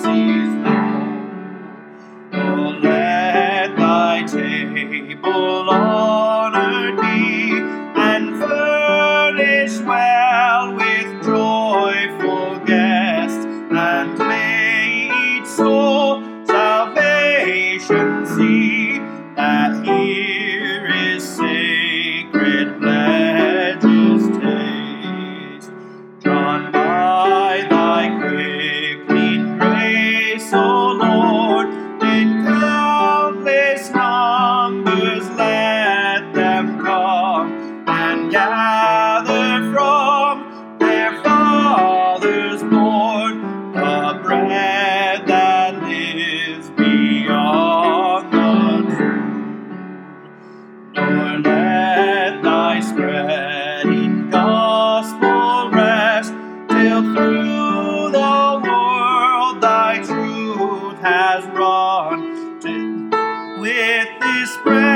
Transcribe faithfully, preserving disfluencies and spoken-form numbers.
mercies known. Oh, let thy table honored be, and furnish well with joyful guests, and may each soul salvation see, that here is sacred pledges taste, drawn by thy quickening grace, O Lord, in countless numbers let them come, and gather from their Father's board the bread that lives beyond the tomb. Nor let thy spreading gospel rest, till through the world thy truth has run, till with this bread